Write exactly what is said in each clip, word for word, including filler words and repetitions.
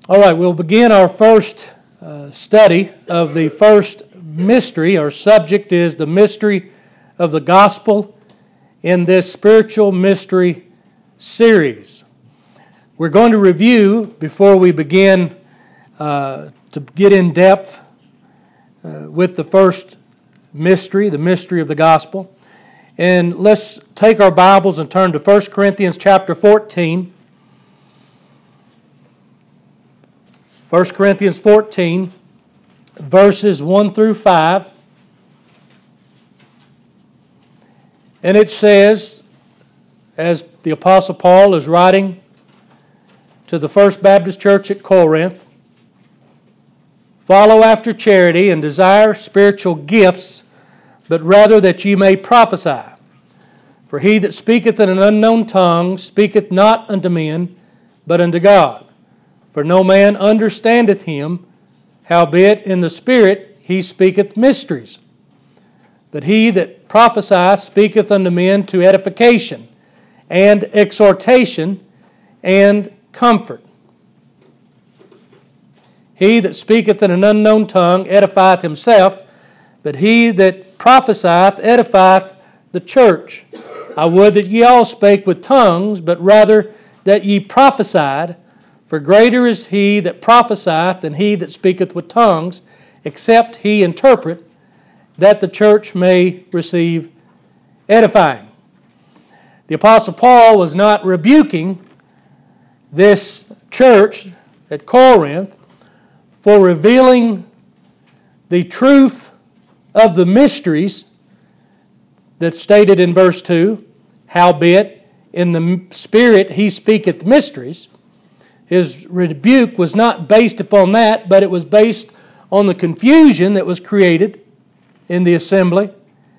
All right, we'll begin our first uh, study of the first mystery. Our subject is the mystery of the gospel in this spiritual mystery series. We're going to review, before we begin uh, to get in depth uh, with the first mystery, the mystery of the gospel. And let's take our Bibles and turn to First Corinthians chapter fourteen. First Corinthians fourteen, verses one through five. And it says, as the Apostle Paul is writing to the First Baptist Church at Corinth, "Follow after charity and desire spiritual gifts, but rather that ye may prophesy. For he that speaketh in an unknown tongue speaketh not unto men, but unto God. For no man understandeth him, howbeit in the Spirit he speaketh mysteries. But he that prophesieth speaketh unto men to edification, and exhortation, and comfort. He that speaketh in an unknown tongue edifieth himself, but he that prophesieth edifieth the church. I would that ye all spake with tongues, but rather that ye prophesied. For greater is he that prophesieth than he that speaketh with tongues, except he interpret, that the church may receive edifying." The Apostle Paul was not rebuking this church at Corinth for revealing the truth of the mysteries that's stated in verse two, "Howbeit in the Spirit he speaketh mysteries." His rebuke was not based upon that, but it was based on the confusion that was created in the assembly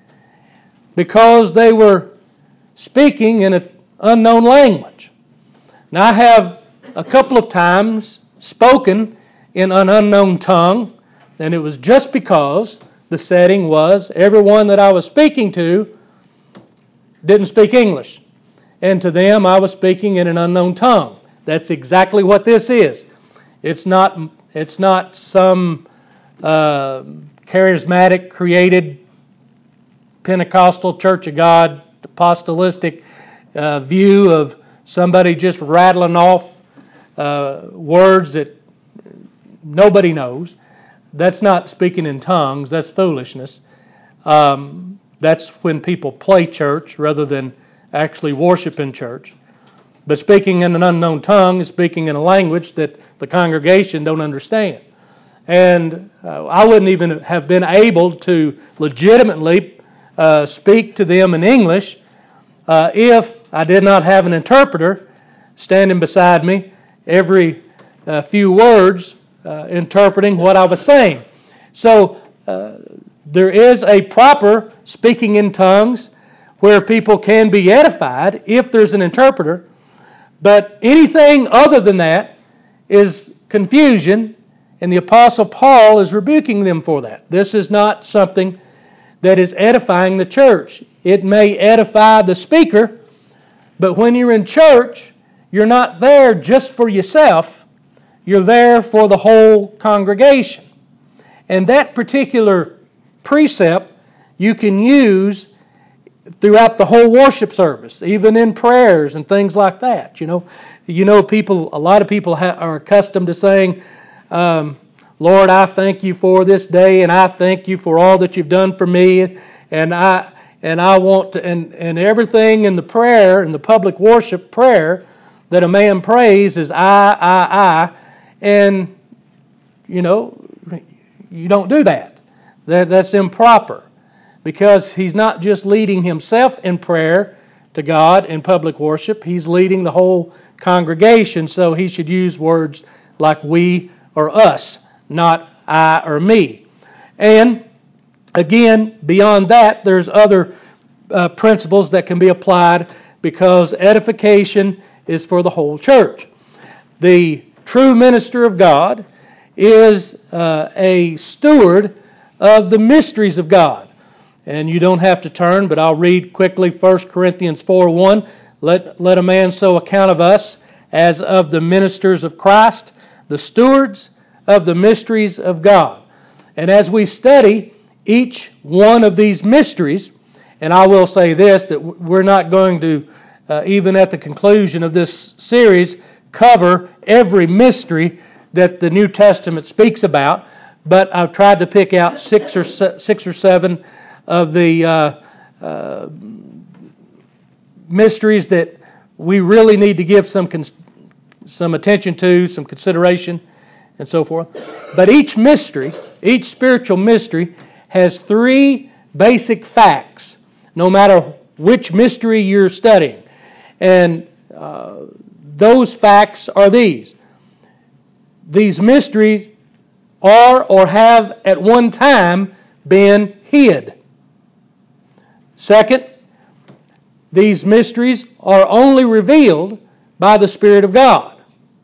because they were speaking in an unknown language. Now, I have a couple of times spoken in an unknown tongue, and it was just because the setting was everyone that I was speaking to didn't speak English, and to them I was speaking in an unknown tongue. That's exactly what this is. It's not. It's not some uh, charismatic, created Pentecostal Church of God apostolistic uh, view of somebody just rattling off uh, words that nobody knows. That's not speaking in tongues. That's foolishness. Um, that's when people play church rather than actually worship in church. But speaking in an unknown tongue is speaking in a language that the congregation don't understand. And uh, I wouldn't even have been able to legitimately uh, speak to them in English uh, if I did not have an interpreter standing beside me every uh, few words uh, interpreting what I was saying. So uh, there is a proper speaking in tongues where people can be edified if there's an interpreter. But anything other than that is confusion, and the Apostle Paul is rebuking them for that. This is not something that is edifying the church. It may edify the speaker, but when you're in church, you're not there just for yourself. You're there for the whole congregation. And that particular precept you can use throughout the whole worship service, even in prayers and things like that. You know, you know, people. A lot of people ha- are accustomed to saying, um, "Lord, I thank you for this day, and I thank you for all that you've done for me, and I and I want to." And and everything in the prayer, in the public worship prayer, that a man prays is I, I, I, and you know, you don't do that. That that's improper. Because he's not just leading himself in prayer to God in public worship, he's leading the whole congregation, so he should use words like we or us, not I or me. And again, beyond that, there's other uh, principles that can be applied because edification is for the whole church. The true minister of God is uh, a steward of the mysteries of God. And you don't have to turn, but I'll read quickly First Corinthians four one. Let, let a man so account of us as of the ministers of Christ, the stewards of the mysteries of God. And as we study each one of these mysteries, and I will say this, that we're not going to, uh, even at the conclusion of this series, cover every mystery that the New Testament speaks about, but I've tried to pick out six or se- six or seven of the uh, uh, mysteries that we really need to give some cons- some attention to, some consideration, and so forth. But each mystery, each spiritual mystery, has three basic facts, no matter which mystery you're studying. And uh, those facts are these. These mysteries are or have at one time been hid. Second, these mysteries are only revealed by the Spirit of God.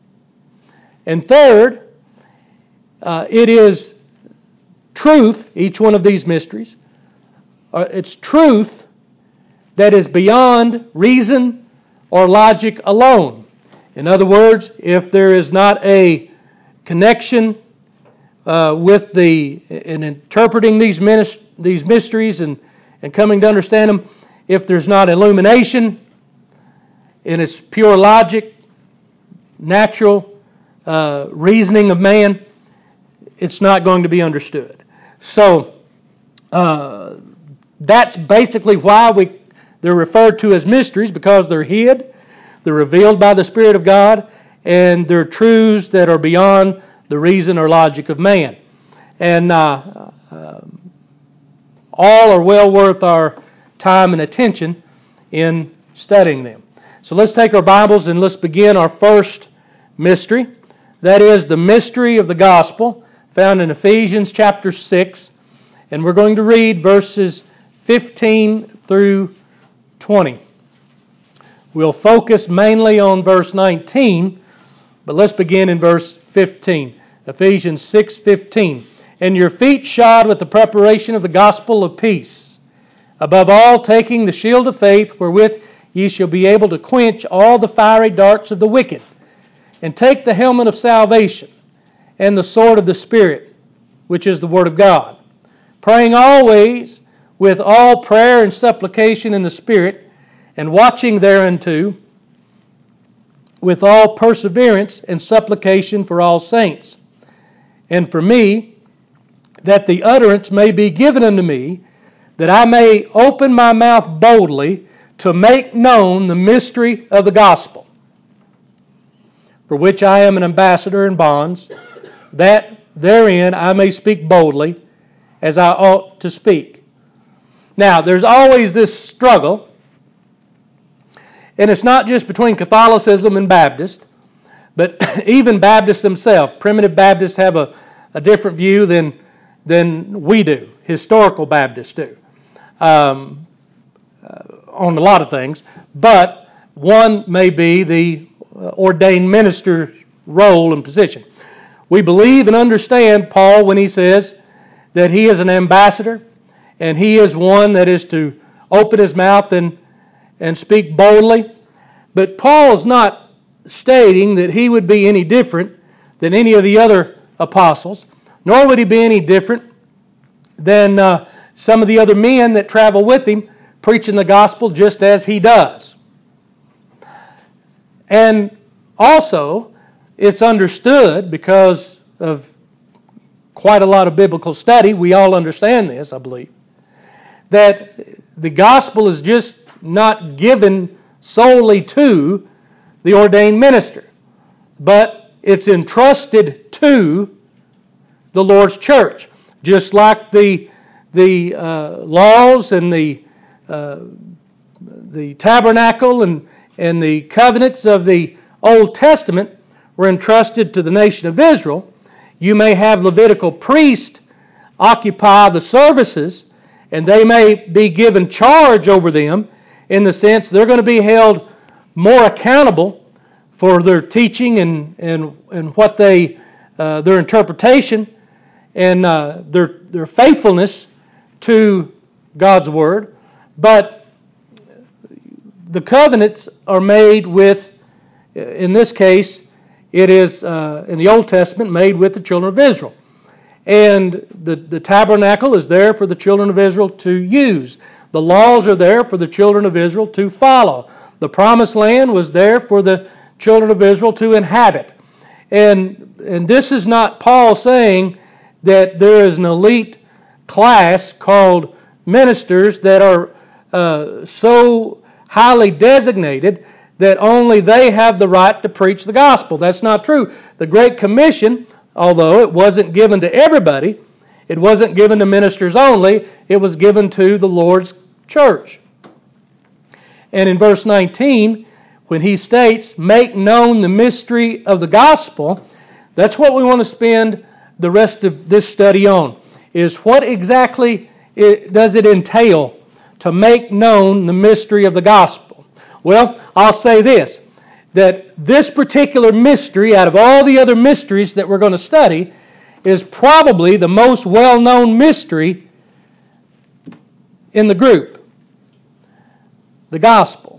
And third, uh, it is truth, each one of these mysteries, uh, it's truth that is beyond reason or logic alone. In other words, if there is not a connection uh, with the, in interpreting these, minis- these mysteries and, and coming to understand them, if there's not illumination in its pure logic, natural uh, reasoning of man, it's not going to be understood. So uh, that's basically why we they're referred to as mysteries, because they're hid, they're revealed by the Spirit of God, and they're truths that are beyond the reason or logic of man. And uh, uh, all are well worth our time and attention in studying them. So let's take our Bibles and let's begin our first mystery. That is the mystery of the gospel, found in Ephesians chapter six. And we're going to read verses fifteen through twenty. We'll focus mainly on verse nineteen, but let's begin in verse fifteen. Ephesians six fifteen. And your feet shod with the preparation of the gospel of peace. Above all, taking the shield of faith, wherewith ye shall be able to quench all the fiery darts of the wicked. And take the helmet of salvation, and the sword of the Spirit, which is the Word of God. Praying always with all prayer and supplication in the Spirit, and watching thereunto with all perseverance and supplication for all saints. And for me, that the utterance may be given unto me, that I may open my mouth boldly to make known the mystery of the gospel, for which I am an ambassador in bonds, that therein I may speak boldly as I ought to speak. Now, there's always this struggle, and it's not just between Catholicism and Baptist, but even Baptists themselves. Primitive Baptists have a, a different view than, than we do, historical Baptists do, um, uh, on a lot of things. But one may be the ordained minister's role and position. We believe and understand Paul when he says that he is an ambassador, and he is one that is to open his mouth and, and speak boldly. But Paul is not stating that he would be any different than any of the other apostles, nor would he be any different than uh, some of the other men that travel with him preaching the gospel just as he does. And also, it's understood because of quite a lot of biblical study, we all understand this, I believe, that the gospel is just not given solely to the ordained minister, but it's entrusted to the Lord's church. Just like the the uh, laws and the uh, the tabernacle and, and the covenants of the Old Testament were entrusted to the nation of Israel, you may have Levitical priests occupy the services, and they may be given charge over them in the sense they're going to be held more accountable for their teaching and and, and what they uh, their interpretation and uh, their their faithfulness to God's Word. But the covenants are made with, in this case, it is, uh, in the Old Testament, made with the children of Israel. And the, the tabernacle is there for the children of Israel to use. The laws are there for the children of Israel to follow. The promised land was there for the children of Israel to inhabit. And, and this is not Paul saying that there is an elite class called ministers that are uh, so highly designated that only they have the right to preach the gospel. That's not true. The Great Commission, although it wasn't given to everybody, it wasn't given to ministers only, it was given to the Lord's church. And in verse nineteen, when he states, make known the mystery of the gospel, that's what we want to spend the rest of this study on, is what exactly it, does it entail to make known the mystery of the gospel? Well, I'll say this, that this particular mystery, out of all the other mysteries that we're going to study, is probably the most well-known mystery in the group. The gospel.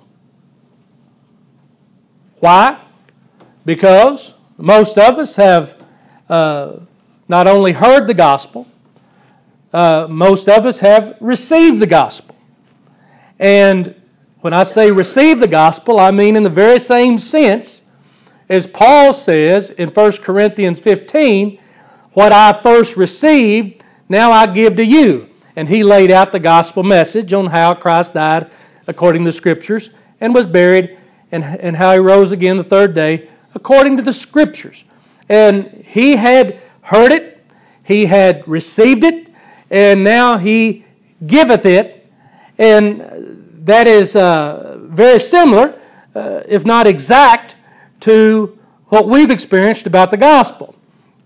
Why? Because most of us have uh, not only heard the gospel, uh, most of us have received the gospel. And when I say receive the gospel, I mean in the very same sense as Paul says in First Corinthians fifteen, what I first received, now I give to you. And he laid out the gospel message on how Christ died according to the Scriptures and was buried, and, and how he rose again the third day according to the Scriptures. And he had heard it, he had received it, and now he giveth it. And that is uh, very similar, uh, if not exact, to what we've experienced about the gospel.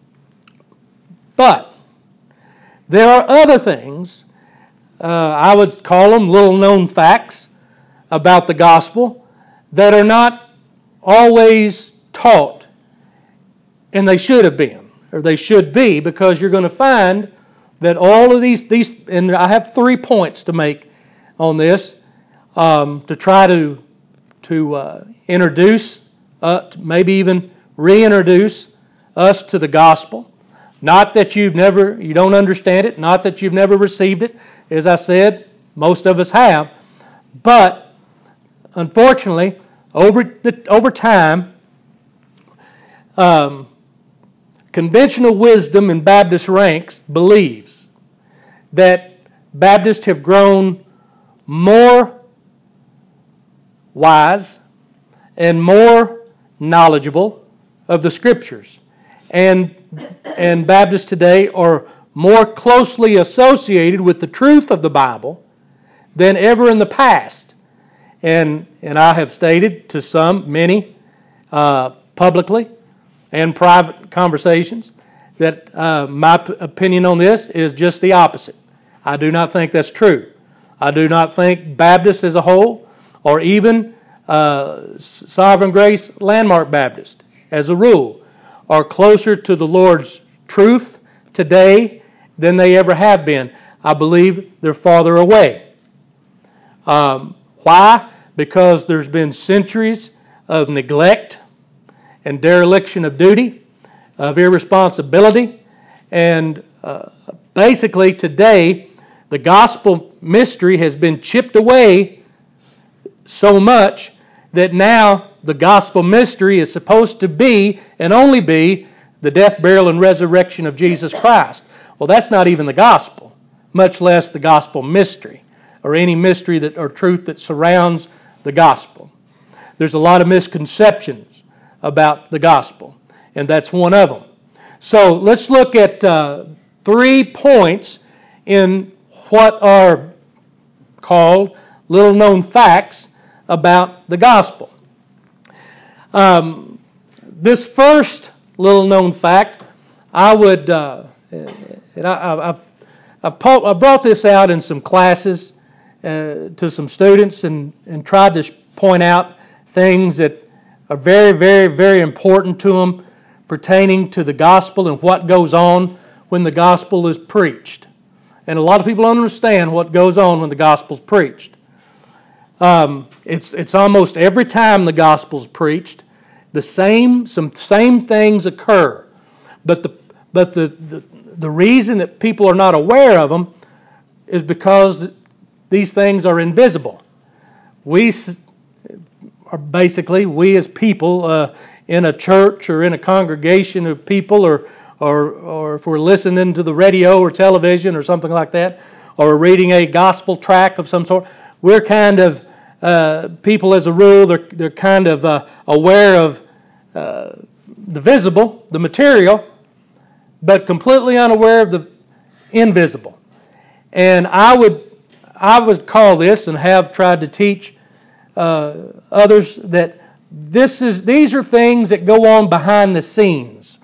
But there are other things, uh, I would call them little-known facts about the gospel, that are not always taught, and they should have been, or they should be, because you're going to find that all of these, these, and I have three points to make on this, um, to try to to uh, introduce, uh, maybe even reintroduce us to the gospel. Not that you've never, you don't understand it, not that you've never received it. As I said, most of us have. But unfortunately, over the, over time, um, conventional wisdom in Baptist ranks believes that Baptists have grown more wise and more knowledgeable of the Scriptures. And, and Baptists today are more closely associated with the truth of the Bible than ever in the past. And, and I have stated to some, many, uh, publicly and private conversations, that uh, my p- opinion on this is just the opposite. I do not think that's true. I do not think Baptists as a whole, or even uh, Sovereign Grace Landmark Baptist as a rule, are closer to the Lord's truth today than they ever have been. I believe they're farther away. Um, why? Because there's been centuries of neglect and dereliction of duty, of irresponsibility, and uh, basically today the gospel mystery has been chipped away so much that now the gospel mystery is supposed to be and only be the death, burial, and resurrection of Jesus Christ. Well, that's not even the gospel, much less the gospel mystery, or any mystery that or truth that surrounds the gospel. There's a lot of misconceptions about the gospel, and that's one of them. So let's look at uh, three points in what are called little-known facts about the gospel. Um, this first little-known fact, I would, uh, and I, I've, I brought this out in some classes uh, to some students, and, and tried to point out things that are very, very, very important to them pertaining to the gospel and what goes on when the gospel is preached. And a lot of people don't understand what goes on when the gospel's preached. Um, it's it's almost every time the gospel's preached, the same some same things occur, but the but the the, the reason that people are not aware of them is because these things are invisible. We are basically, we as people uh, in a church or in a congregation of people, or, or, or if we're listening to the radio or television or something like that, or reading a gospel tract of some sort, we're kind of, uh, people as a rule, they're, they're kind of uh, aware of uh, the visible, the material, but completely unaware of the invisible. And I would I would call this, and have tried to teach uh, others, that this is these are things that go on behind the scenes.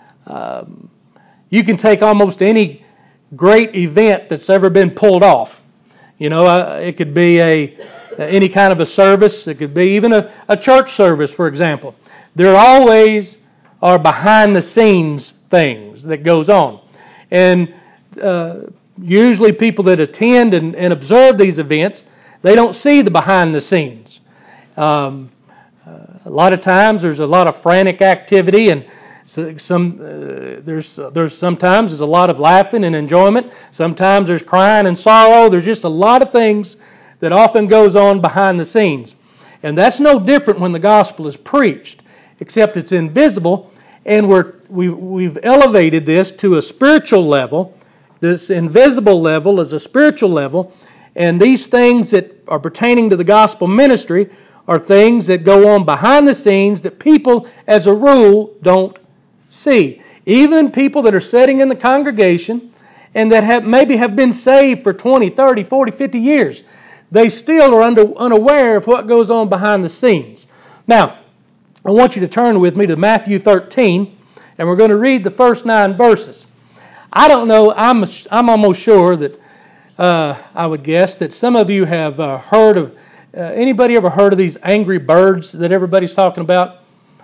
Um, you can take almost any great event that's ever been pulled off. You know, uh, it could be a any kind of a service. It could be even a, a church service, for example. There always are behind the scenes things that goes on, and uh, usually people that attend and, and observe these events, they don't see the behind the scenes. Um, uh, a lot of times there's a lot of frantic activity, and so some uh, there's uh, there's sometimes there's a lot of laughing and enjoyment. Sometimes there's crying and sorrow. There's just a lot of things that often goes on behind the scenes, and that's no different when the gospel is preached, except it's invisible, and we're we we've elevated this to a spiritual level. This invisible level is a spiritual level, and these things that are pertaining to the gospel ministry are things that go on behind the scenes that people, as a rule, don't see. Even people that are sitting in the congregation and that have maybe have been saved for twenty, thirty, forty, fifty years, they still are under, unaware of what goes on behind the scenes. Now, I want you to turn with me to Matthew thirteen, and we're going to read the first nine verses. I don't know, I'm I'm almost sure that uh, I would guess that some of you have uh, heard of, uh, anybody ever heard of these angry birds that everybody's talking about?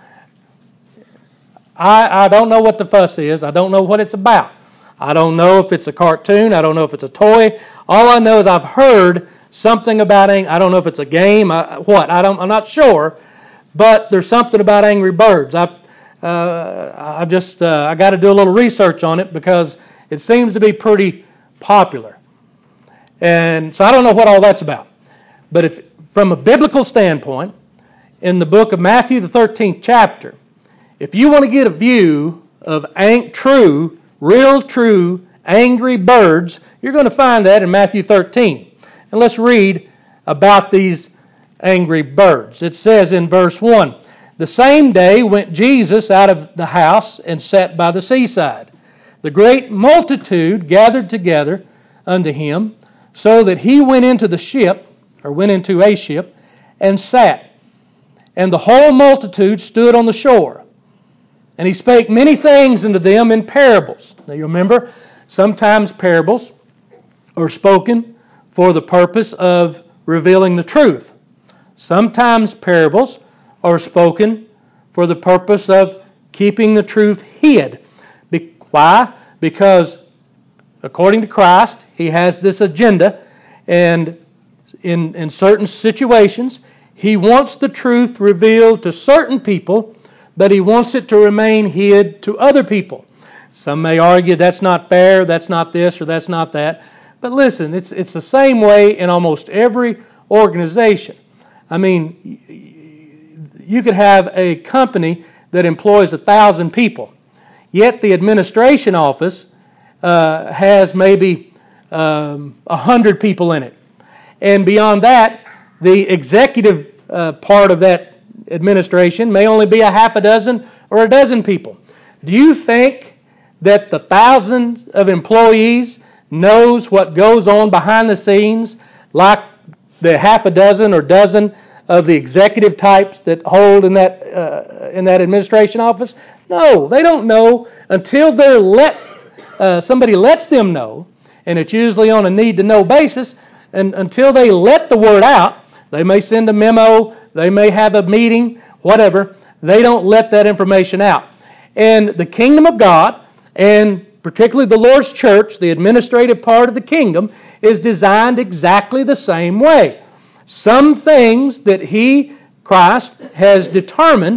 I, I don't know what the fuss is. I don't know what it's about. I don't know if it's a cartoon. I don't know if it's a toy. All I know is I've heard something about, ang- I don't know if it's a game, I, what, I don't, I'm not sure, but there's something about angry birds. I've Uh, I just uh, I got to do a little research on it because it seems to be pretty popular, and so I don't know what all that's about. But if, from a biblical standpoint, in the book of Matthew, the thirteenth chapter, if you want to get a view of ang- true, real, true angry birds, you're going to find that in Matthew thirteen. And let's read about these angry birds. It says in verse one. The same day went Jesus out of the house and sat by the seaside. The great multitude gathered together unto him, so that he went into the ship, or went into a ship, and sat. And the whole multitude stood on the shore. And he spake many things unto them in parables. Now you remember, sometimes parables are spoken for the purpose of revealing the truth. Sometimes parables are spoken for the purpose of keeping the truth hid. Be- why? Because according to Christ, he has this agenda, and in, in certain situations, he wants the truth revealed to certain people, but he wants it to remain hid to other people. Some may argue that's not fair, that's not this, or that's not that. But listen, it's it's the same way in almost every organization. I mean, you could have a company that employs a thousand people, yet the administration office uh, has maybe um, a hundred people in it, and beyond that, the executive uh, part of that administration may only be a half a dozen or a dozen people. Do you think that the thousands of employees knows what goes on behind the scenes like the half a dozen or dozen of the executive types that hold in that uh, in that administration office? No, they don't know until they're let uh, somebody lets them know, and it's usually on a need-to-know basis. And until they let the word out, they may send a memo, they may have a meeting, whatever. They don't let that information out. And the kingdom of God, and particularly the Lord's church, the administrative part of the kingdom, is designed exactly the same way. Some things that He, Christ, has determined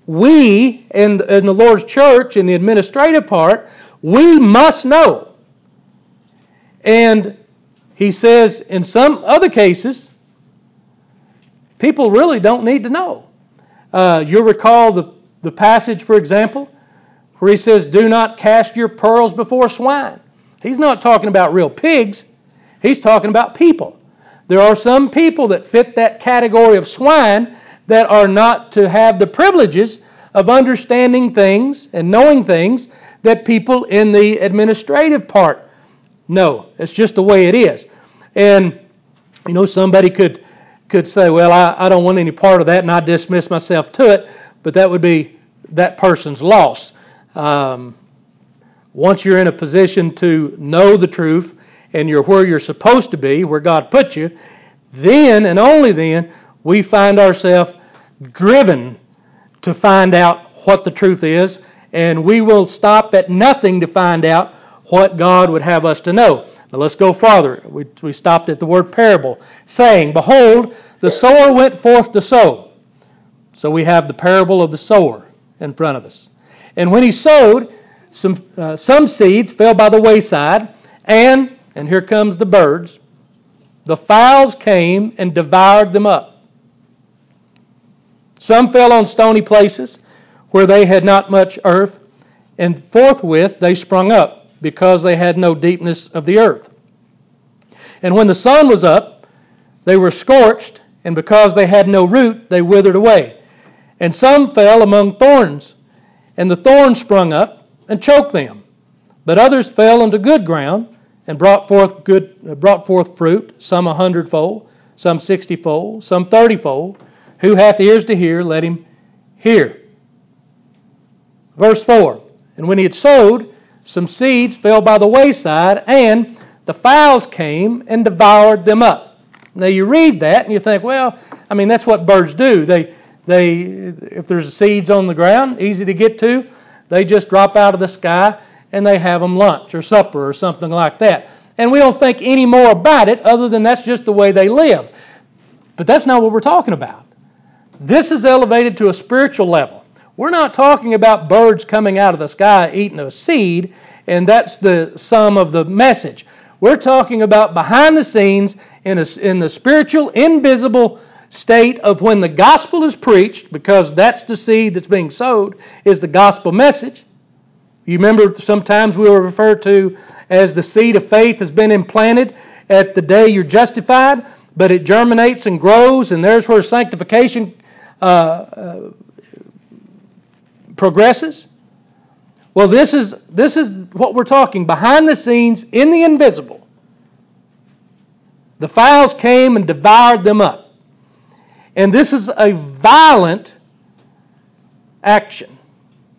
we in, in the Lord's church, in the administrative part, we must know. And he says in some other cases, people really don't need to know. Uh, you'll recall the, the passage, for example, where he says, do not cast your pearls before swine. He's not talking about real pigs. He's talking about people. There are some people that fit that category of swine that are not to have the privileges of understanding things and knowing things that people in the administrative part know. It's just the way it is. And, you know, somebody could could say, well, I, I don't want any part of that, and I dismiss myself to it, but that would be that person's loss. Um, once you're in a position to know the truth and you're where you're supposed to be, where God put you, then and only then we find ourselves driven to find out what the truth is, and we will stop at nothing to find out what God would have us to know. Now let's go farther. We, we stopped at the word parable, saying, behold, the sower went forth to sow. So we have the parable of the sower in front of us. And when he sowed, some uh, some seeds fell by the wayside, and, and here comes the birds, the fowls came and devoured them up. Some fell on stony places where they had not much earth, and forthwith they sprung up, because they had no deepness of the earth. And when the sun was up, they were scorched, and because they had no root, they withered away. And some fell among thorns, and the thorns sprung up and choked them. But others fell into good ground and brought forth good, brought forth fruit, some a hundredfold, some sixtyfold, some thirtyfold. Who hath ears to hear, let him hear. Verse four, and when he had sowed, some seeds fell by the wayside, and the fowls came and devoured them up. Now you read that and you think, well, I mean, that's what birds do. They, they, if there's seeds on the ground, easy to get to, they just drop out of the sky and they have them lunch or supper or something like that. And we don't think any more about it other than that's just the way they live. But that's not what we're talking about. This is elevated to a spiritual level. We're not talking about birds coming out of the sky eating a seed, and that's the sum of the message. We're talking about behind the scenes in, a, in the spiritual, invisible state of when the gospel is preached, because that's the seed that's being sowed, is the gospel message. You remember sometimes we were referred to as the seed of faith has been implanted at the day you're justified, but it germinates and grows, and there's where sanctification uh, uh, progresses. Well, this is this is what we're talking, behind the scenes, in the invisible. The fowls came and devoured them up. And this is a violent action.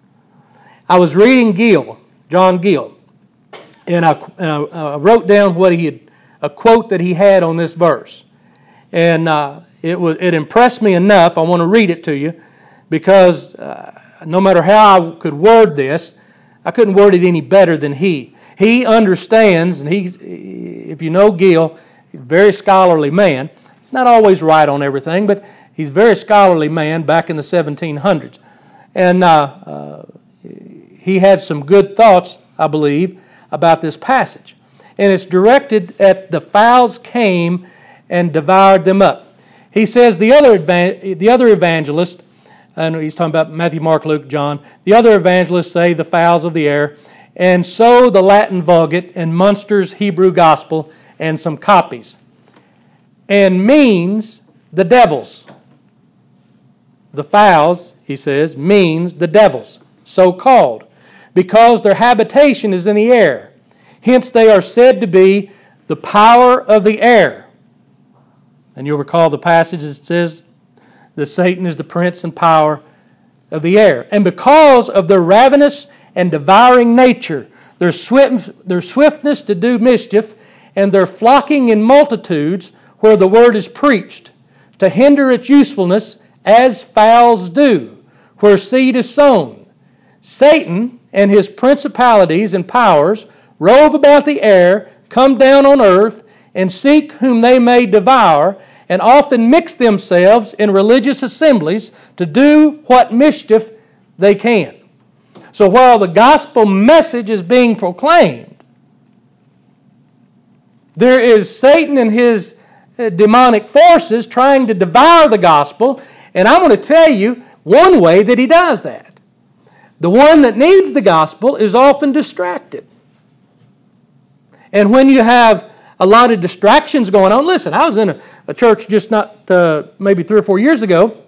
I was reading Gill, John Gill, and I, and I uh, wrote down what he had, a quote that he had on this verse. And uh, it was it impressed me enough, I want to read it to you, because uh, no matter how I could word this, I couldn't word it any better than he. He understands, and he's, if you know Gill, he's a very scholarly man. He's not always right on everything, but he's a very scholarly man back in the seventeen hundreds. And uh, uh, he had some good thoughts, I believe, about this passage. And it's directed at the fowls came and devoured them up. He says the other the other evangelist, and he's talking about Matthew, Mark, Luke, John, the other evangelists say the fowls of the air, and so the Latin Vulgate and Munster's Hebrew Gospel and some copies, and means the devils. The fowls, he says, means the devils, so called, because their habitation is in the air. Hence they are said to be the power of the air. And you'll recall the passage that says that Satan is the prince and power of the air. And because of their ravenous and devouring nature, their swift, their swiftness to do mischief, and their flocking in multitudes where the word is preached, to hinder its usefulness, as fowls do, where seed is sown. Satan and his principalities and powers rove about the air, come down on earth, and seek whom they may devour, and often mix themselves in religious assemblies to do what mischief they can. So while the gospel message is being proclaimed, there is Satan and his demonic forces trying to devour the gospel, and I'm going to tell you one way that he does that. The one that needs the gospel is often distracted. And when you have a lot of distractions going on, listen, I was in a, a church just not uh, maybe three or four years ago,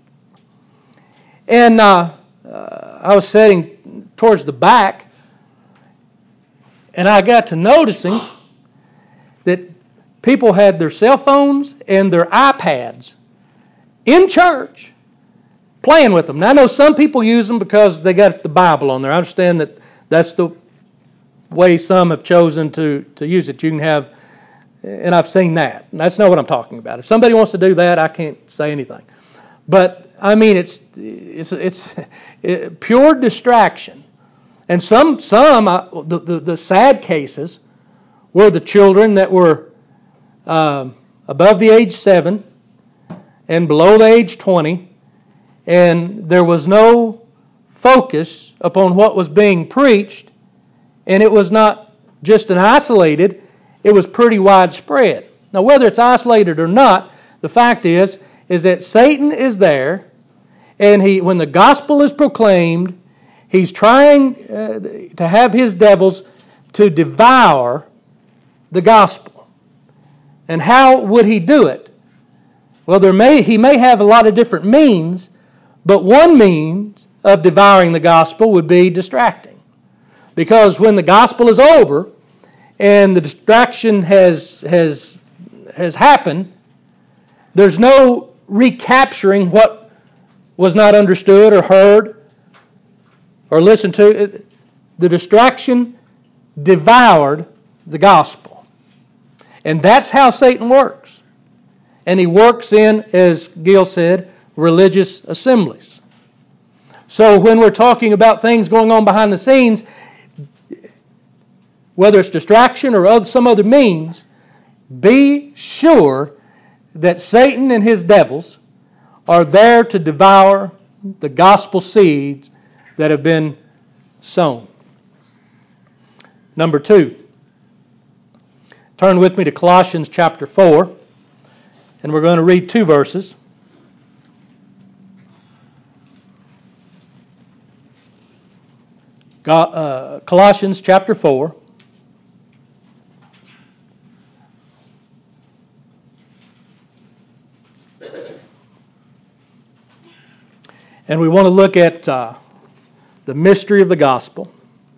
and uh, uh, I was sitting towards the back, and I got to noticing that people had their cell phones and their iPads in church playing with them. Now, I know some people use them because they got the Bible on there. I understand that that's the way some have chosen to, to use it. You can have, and I've seen that. And that's not what I'm talking about. If somebody wants to do that, I can't say anything. But, I mean, it's it's it's it, pure distraction. And some, some uh, the, the, the sad cases were the children that were uh, above the age seven and below the age twenty, and there was no focus upon what was being preached, and it was not just an isolated, it was pretty widespread. Now, whether it's isolated or not, the fact is, is that Satan is there, and he, when the gospel is proclaimed, he's trying uh, to have his devils to devour the gospel. And how would he do it? Well, there may he may have a lot of different means, but one means of devouring the gospel would be distracting. Because when the gospel is over and the distraction has has has happened, there's no recapturing what was not understood or heard or listened to. The distraction devoured the gospel. And that's how Satan works. And he works in, as Gil said, religious assemblies. So when we're talking about things going on behind the scenes, whether it's distraction or other, some other means, be sure that Satan and his devils are there to devour the gospel seeds that have been sown. Number two, turn with me to Colossians chapter four, and we're going to read two verses. God, uh, Colossians chapter four. And we want to look at uh, the mystery of the gospel.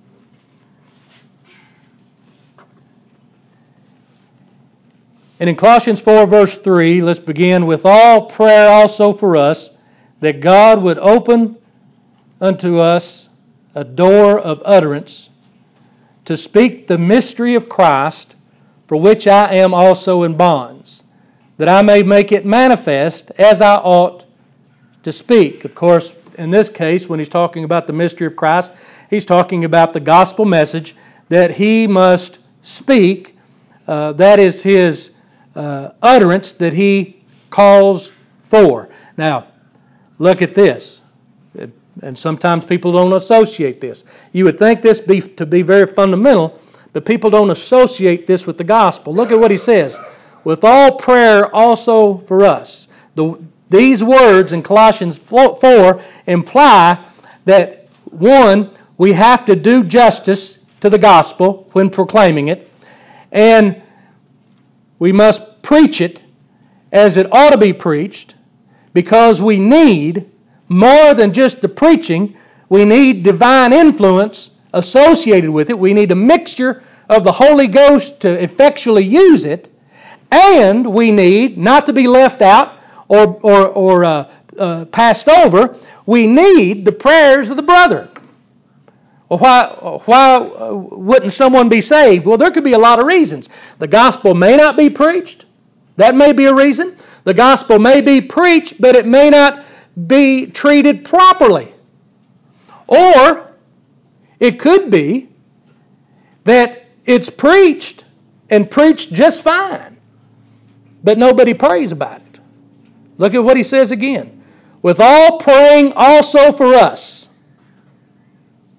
And in Colossians four, verse three, let's begin with all prayer also for us, that God would open unto us a door of utterance to speak the mystery of Christ, for which I am also in bonds, that I may make it manifest as I ought to speak. Of course, in this case, when he's talking about the mystery of Christ, he's talking about the gospel message that he must speak. Uh, that is his uh, utterance that he calls for. Now, look at this. And sometimes people don't associate this. You would think this be to be very fundamental, but people don't associate this with the gospel. Look at what he says. With all prayer also for us. The These words in Colossians four imply that, one, we have to do justice to the gospel when proclaiming it, and we must preach it as it ought to be preached, because we need more than just the preaching. We need divine influence associated with it. We need a mixture of the Holy Ghost to effectually use it, and we need not to be left out or or, or uh, uh, passed over. We need the prayers of the brethren. Well, why, why wouldn't someone be saved? Well, there could be a lot of reasons. The gospel may not be preached. That may be a reason. The gospel may be preached, but it may not be treated properly. Or it could be that it's preached and preached just fine, but nobody prays about it. Look at what he says again. With all praying also for us.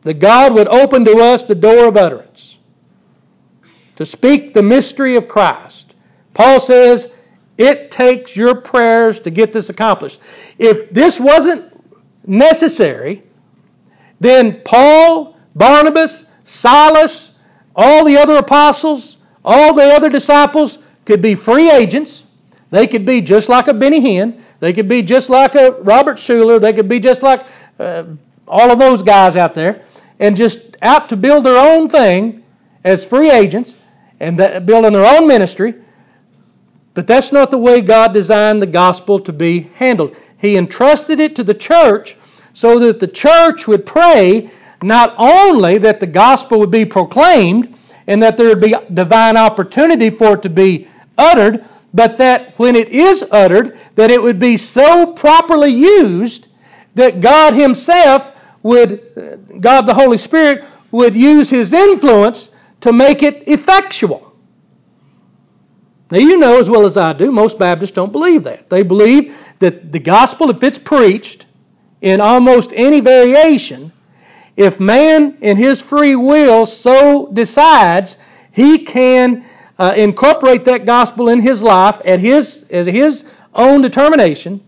that God would open to us the door of utterance, to speak the mystery of Christ. Paul says, it takes your prayers to get this accomplished. If this wasn't necessary, then Paul, Barnabas, Silas, all the other apostles, all the other disciples could be free agents. They could be just like a Benny Hinn. They could be just like a Robert Schuller. They could be just like uh, all of those guys out there, and just out to build their own thing as free agents and that, building their own ministry. But that's not the way God designed the gospel to be handled. He entrusted it to the church so that the church would pray not only that the gospel would be proclaimed and that there would be divine opportunity for it to be uttered, but that when it is uttered, that it would be so properly used that God Himself would, God the Holy Spirit, would use His influence to make it effectual. Now, you know as well as I do, most Baptists don't believe that. They believe that the gospel, if it's preached in almost any variation, if man in his free will so decides, he can uh, incorporate that gospel in his life at his, as his own determination,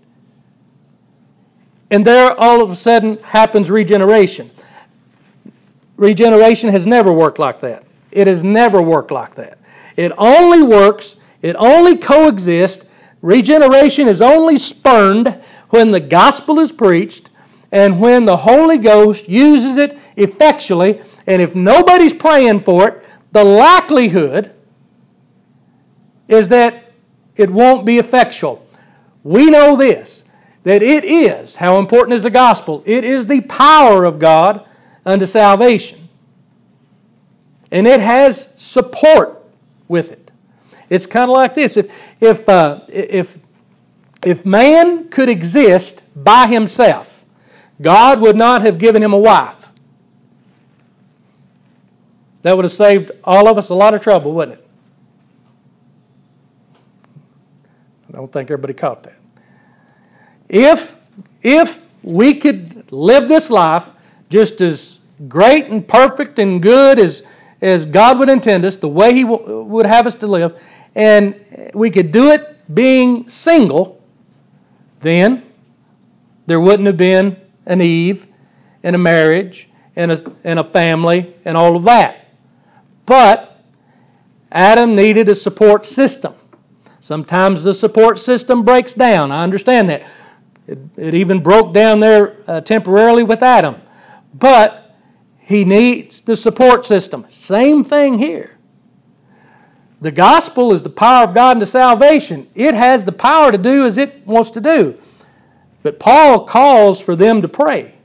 and there all of a sudden happens regeneration. Regeneration has never worked like that. It has never worked like that. It only works, it only coexists, regeneration is only spurned when the gospel is preached and when the Holy Ghost uses it effectually. And if nobody's praying for it, the likelihood is that it won't be effectual. We know this, that it is, how important is the gospel? It is the power of God unto salvation. And it has support with it. It's kind of like this. If if uh, if if man could exist by himself, God would not have given him a wife. That would have saved all of us a lot of trouble, wouldn't it? I don't think everybody caught that. If if we could live this life just as great and perfect and good as as God would intend us, the way He w- would have us to live, and we could do it being single, then there wouldn't have been an Eve and a marriage and a, and a family and all of that. But Adam needed a support system. Sometimes the support system breaks down. I understand that. It, it even broke down there uh, temporarily with Adam. But he needs the support system. Same thing here. The gospel is the power of God unto salvation. It has the power to do as it wants to do. But Paul calls for them to pray.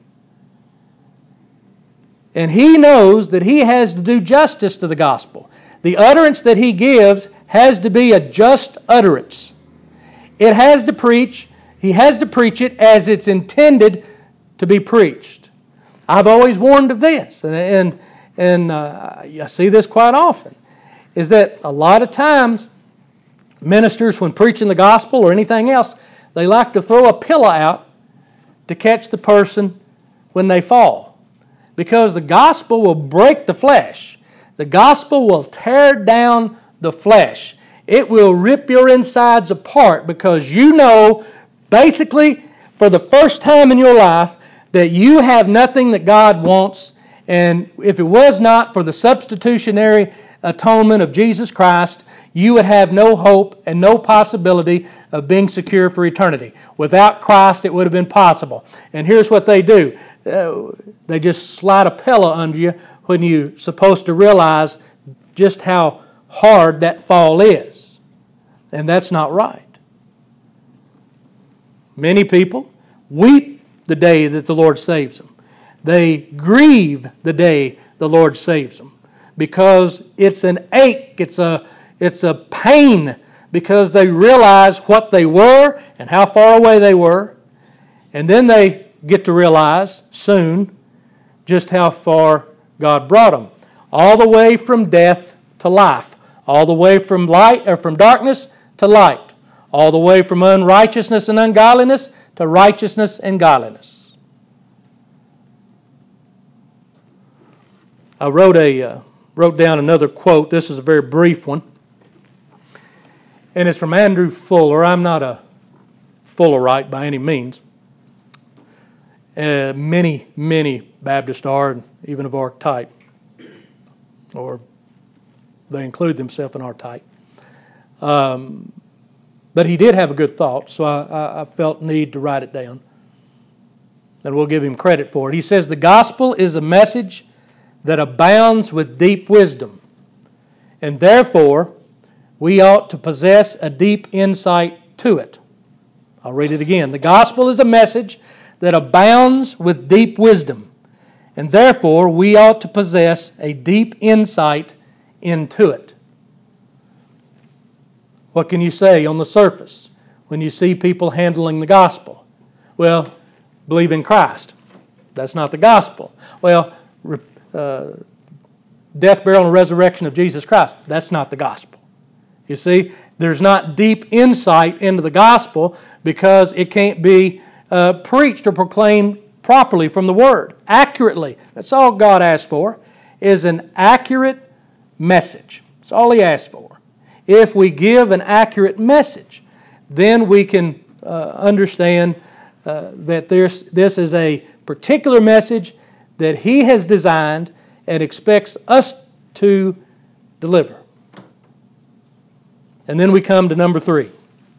And he knows that he has to do justice to the gospel. The utterance that he gives has to be a just utterance. It has to preach, he has to preach it as it's intended to be preached. I've always warned of this, and and, and uh, I see this quite often, is that a lot of times ministers, when preaching the gospel or anything else, they like to throw a pillow out to catch the person when they fall. Because the gospel will break the flesh. The gospel will tear down the flesh. It will rip your insides apart because you know, basically, for the first time in your life, that you have nothing that God wants. And if it was not for the substitutionary atonement of Jesus Christ, you would have no hope and no possibility of being secure for eternity. Without Christ, it would have been possible. And here's what they do. Uh, they just slide a pillow under you when you're supposed to realize just how hard that fall is. And that's not right. Many people weep the day that the Lord saves them. They grieve the day the Lord saves them. Because it's an ache, it's a it's a pain, because they realize what they were and how far away they were. And then they get to realize soon just how far God brought them. All the way from death to life. All the way from light or from darkness to light. All the way from unrighteousness and ungodliness to righteousness and godliness. I wrote a uh, wrote down another quote. This is a very brief one, and it's from Andrew Fuller. I'm not a Fullerite by any means. Uh, many, many Baptists are, even of our type, or they include themselves in our type. Um, but he did have a good thought, so I, I, I felt need to write it down. And we'll give him credit for it. He says, the gospel is a message that abounds with deep wisdom, and therefore we ought to possess a deep insight to it. I'll read it again. The gospel is a message that abounds with deep wisdom, and therefore we ought to possess a deep insight into it. What can you say on the surface when you see people handling the gospel? Well, believe in Christ. That's not the gospel. Well, uh, death, burial, and resurrection of Jesus Christ. That's not the gospel. You see, there's not deep insight into the gospel because it can't be uh, preached or proclaimed properly from the Word, accurately. That's all God asks for, is an accurate message. That's all He asks for. If we give an accurate message, then we can uh, understand uh, that there's, this is a particular message that He has designed and expects us to deliver. And then we come to number three.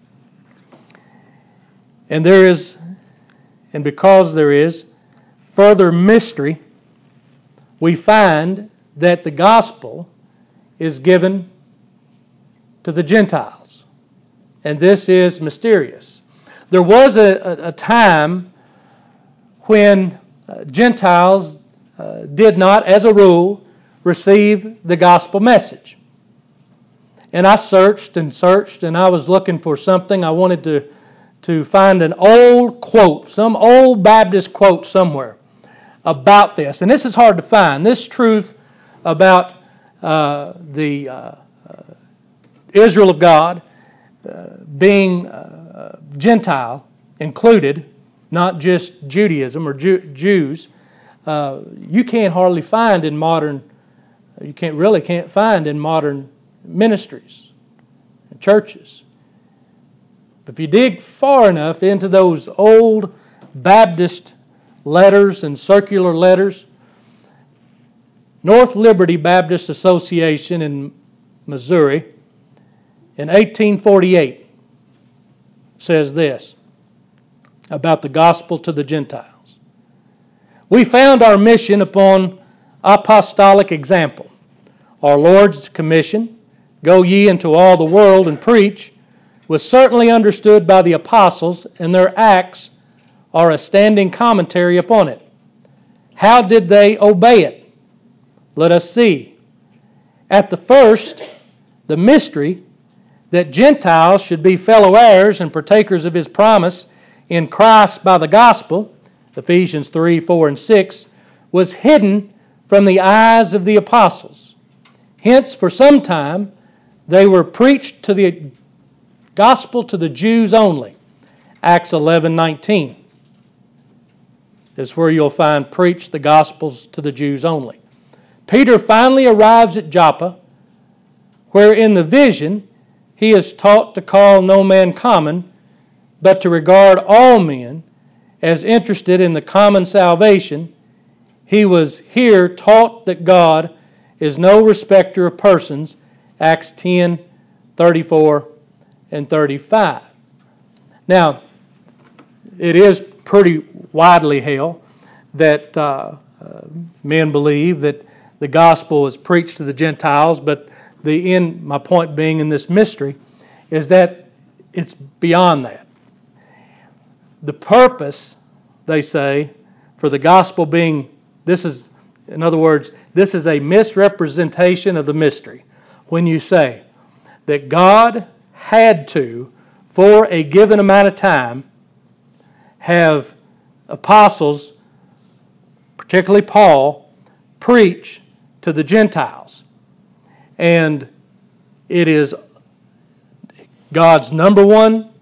And there is, and because there is further mystery, we find that the gospel is given to the Gentiles. And this is mysterious. There was a, a, a time when uh, Gentiles uh, did not, as a rule, receive the gospel message. And I searched and searched, and I was looking for something. I wanted to, to find an old quote, some old Baptist quote somewhere about this. And this is hard to find. This truth about uh, the uh, uh, Israel of God uh, being uh, Gentile included, not just Judaism or Jew- Jews, uh, you can't hardly find in modern, you can't really can't find in modern ministries and churches. If you dig far enough into those old Baptist letters and circular letters, North Liberty Baptist Association in Missouri in eighteen forty-eight says this about the gospel to the Gentiles. We found our mission upon apostolic example. Our Lord's commission, go ye into all the world and preach, was certainly understood by the apostles, and their acts are a standing commentary upon it. How did they obey it? Let us see. At the first, the mystery that Gentiles should be fellow heirs and partakers of His promise in Christ by the gospel, Ephesians three, four, and six, was hidden from the eyes of the apostles. Hence, for some time, they were preached to the gospel to the Jews only. Acts eleven, nineteen is where you'll find preach the gospels to the Jews only. Peter finally arrives at Joppa, where in the vision he is taught to call no man common, but to regard all men as interested in the common salvation. He was here taught that God is no respecter of persons, Acts ten, thirty-four and thirty-five. Now, it is pretty widely held that uh, uh, men believe that the gospel is preached to the Gentiles, but the end, my point being in this mystery, is that it's beyond that. The purpose, they say, for the gospel being, this is, in other words, this is a misrepresentation of the mystery. When you say that God had to, for a given amount of time, have apostles, particularly Paul, preach to the Gentiles. And it is God's number one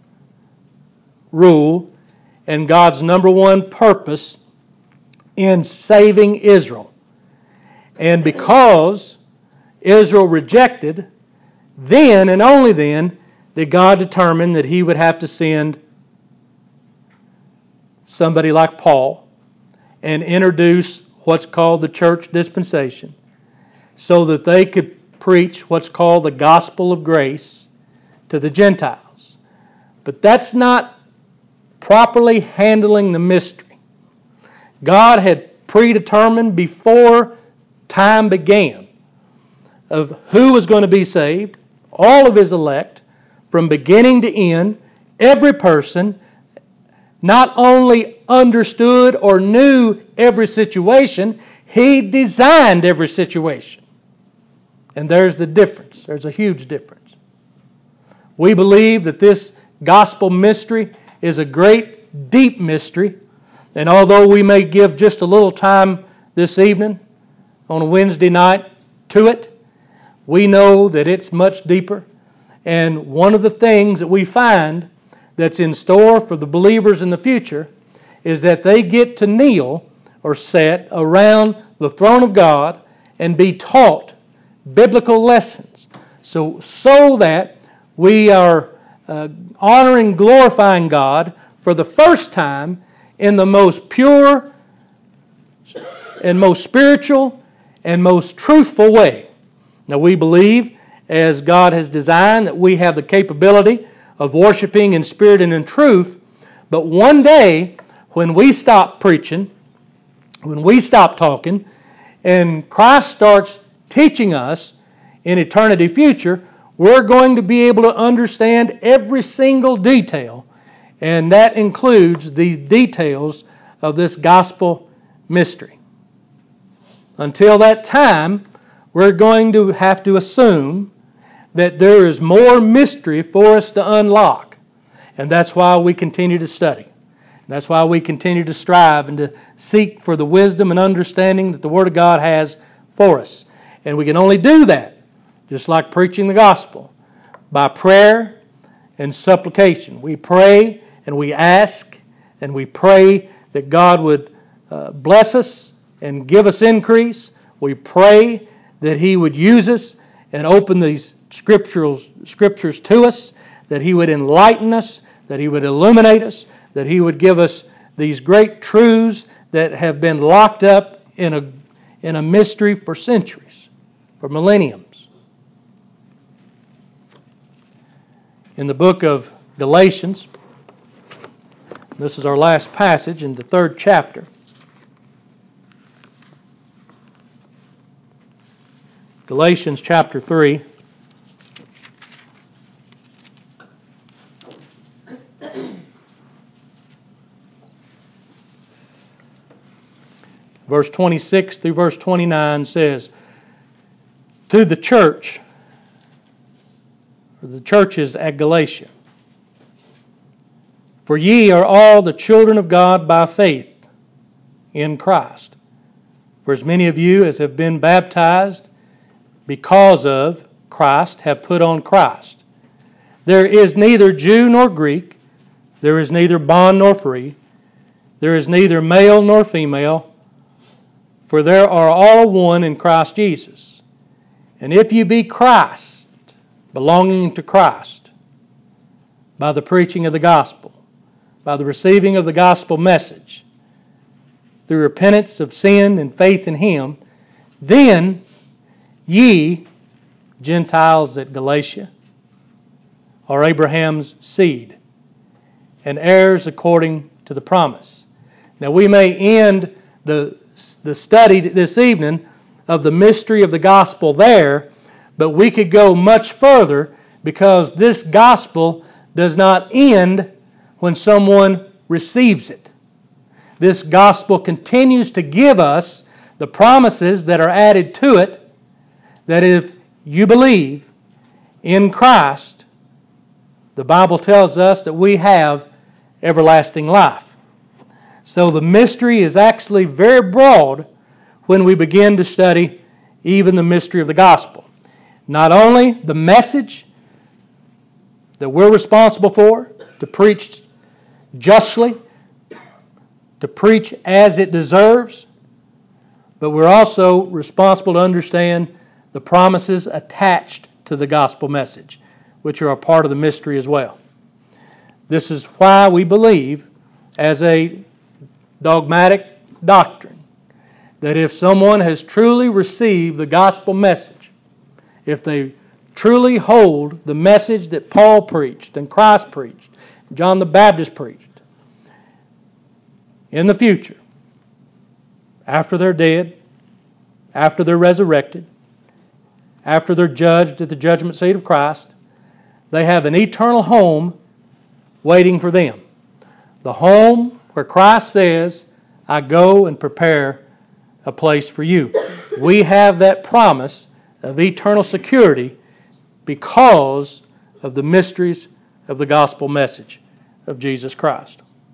rule and God's number one purpose in saving Israel. And because Israel rejected, then and only then did God determine that He would have to send somebody like Paul and introduce what's called the church dispensation so that they could preach what's called the gospel of grace to the Gentiles. But that's not properly handling the mystery. God had predetermined before time began of who was going to be saved, all of His elect, from beginning to end. Every person not only understood or knew every situation, He designed every situation. And there's the difference. There's a huge difference. We believe that this gospel mystery is a great, deep mystery. And although we may give just a little time this evening on a Wednesday night to it, we know that it's much deeper. And one of the things that we find that's in store for the believers in the future is that they get to kneel or sit around the throne of God and be taught biblical lessons. So, so that we are uh, honoring, glorifying God for the first time in the most pure and most spiritual and most truthful way. Now we believe, as God has designed, that we have the capability of worshiping in spirit and in truth. But one day, when we stop preaching, when we stop talking, and Christ starts teaching us in eternity future, we're going to be able to understand every single detail. And that includes the details of this gospel mystery. Until that time, we're going to have to assume that there is more mystery for us to unlock. And that's why we continue to study. That's why we continue to strive and to seek for the wisdom and understanding that the Word of God has for us. And we can only do that, just like preaching the gospel, by prayer and supplication. We pray and we ask and we pray that God would uh, bless us and give us increase. We pray that He would use us and open these scriptural scriptures to us, that He would enlighten us, that He would illuminate us, that He would give us these great truths that have been locked up in a in a mystery for centuries, for millenniums. In the book of Galatians, this is our last passage in the third chapter. Galatians chapter three. Verse twenty-six through verse twenty-nine says, to the church, or the churches at Galatia, for ye are all the children of God by faith in Christ. For as many of you as have been baptized because of Christ have put on Christ. There is neither Jew nor Greek, there is neither bond nor free, there is neither male nor female, for there are all one in Christ Jesus. And if you be Christ, belonging to Christ, by the preaching of the gospel, by the receiving of the gospel message, through repentance of sin and faith in Him, then ye, Gentiles at Galatia, are Abraham's seed, and heirs according to the promise. Now we may end the, the study this evening of the mystery of the gospel there, but we could go much further, because this gospel does not end when someone receives it. This gospel continues to give us the promises that are added to it, that if you believe in Christ, the Bible tells us that we have everlasting life. So the mystery is actually very broad when we begin to study even the mystery of the gospel. Not only the message that we're responsible for, to preach justly, to preach as it deserves, but we're also responsible to understand the promises attached to the gospel message, which are a part of the mystery as well. This is why we believe, as a dogmatic doctrine, that if someone has truly received the gospel message, if they truly hold the message that Paul preached and Christ preached, John the Baptist preached, in the future, after they're dead, after they're resurrected, after they're judged at the judgment seat of Christ, they have an eternal home waiting for them. The home where Christ says, I go and prepare a place for you. We have that promise of eternal security because of the mysteries of the gospel message of Jesus Christ.